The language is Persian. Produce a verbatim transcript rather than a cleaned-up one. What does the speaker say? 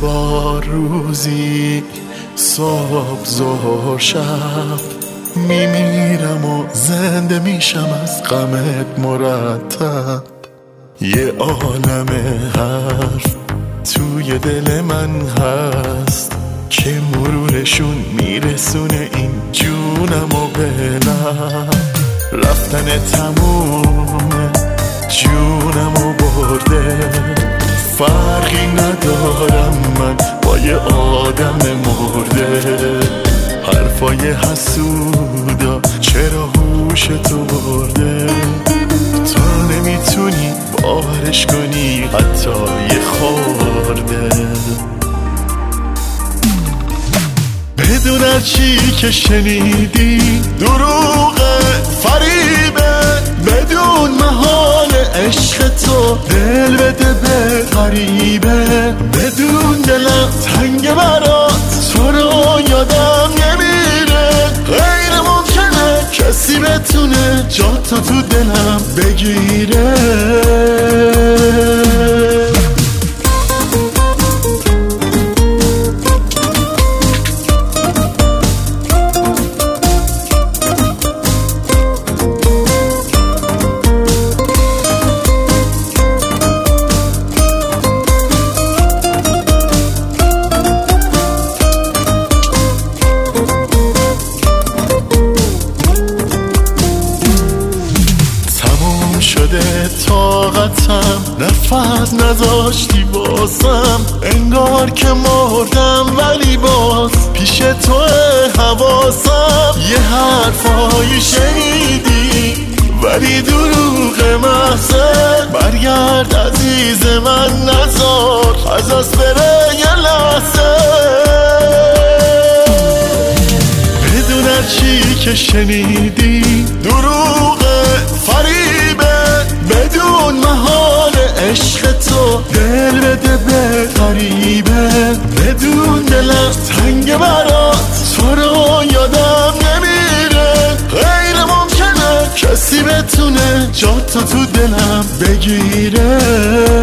بار روزی صبح ظهر شب میمیرم و زنده میشم از غمت مرتب. یه عالم حرف توی دل من هست که مرورشون میرسونه این جونم و بلم. رفتن تمومه جونم و برده، فرقی ندارم من با یه آدم مرده. حرفای حسودا چرا هوش تو برده، تا نمیتونی باورش کنی حتی یه خورده. بدون هرچی که شنیدی دروغه فریبه، بدون محال عشق تو دل بده به غریبه. بدون دلم تنگ برات تو رو یادم نمیره، غیر ممکنه کسی بتونه جا تو تو دلم بگیره. شده طاقتم، نفس نذاشتی باسم، انگار که مردم ولی باز پیش تو حواسم. یه حرفایی شنیدی ولی دروغ محضه، برگرد عزیز من نذار از از بره یه لحظه. بدون هرچی که شنیدی دروغه فریبه، بدون محال عشق تو دل بده به غریبه. بدون دلم تنگ برات تو رو یادم نمیره، غیر ممکنه کسی بتونه جا تو تو دلم بگیره.